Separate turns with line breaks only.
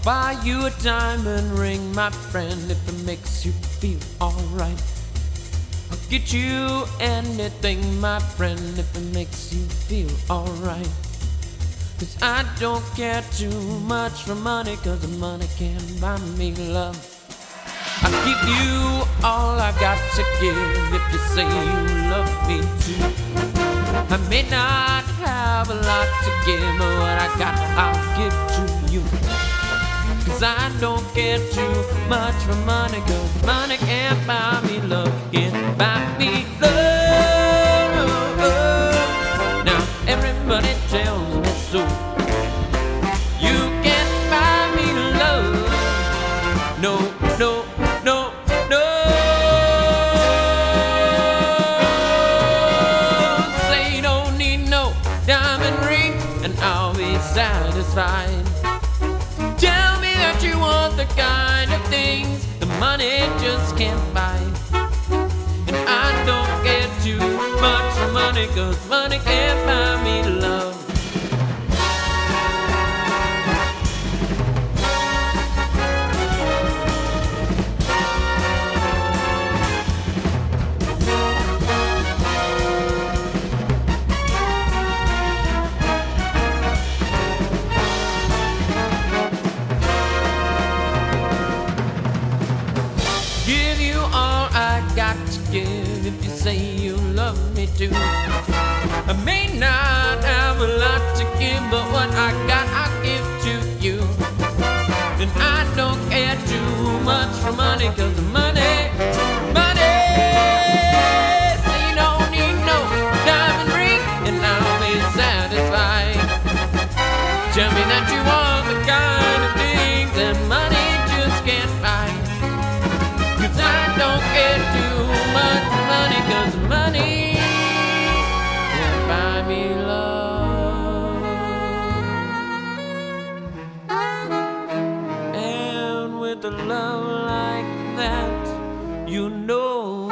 buy you a diamond ring, my friend, if it makes you feel alright. I'll get you anything, my friend, if it makes you feel alright. 'Cause I don't care too much for money, 'cause the money can't buy me love. I'll give you all I've got to give if you say you love me too. I may not have a lot to give, but what I got I'll give to you. 'Cause I don't care too much for money, 'cause money can't buy me love, can't buy me love. Now everybody tells me so. You can't buy me love. No, no, no, no. Say you don't need no diamond ring, and I'll be satisfied. Tell me that you want the kind of things the money just can't buy. And I don't care too much for money, 'cause money can't buy me love. Give you all I got to give if you say you love me too. I may not have a lot to give, but what I got I'll give to you. And I don't care too much for money, 'cause the money, money. Say you don't need no diamond ring, and I'll be satisfied. Tell me that you want the kind of things that money just can't buy. 'Cause I don't care too much for money, 'cause money can't buy me love. And with a love like that, you know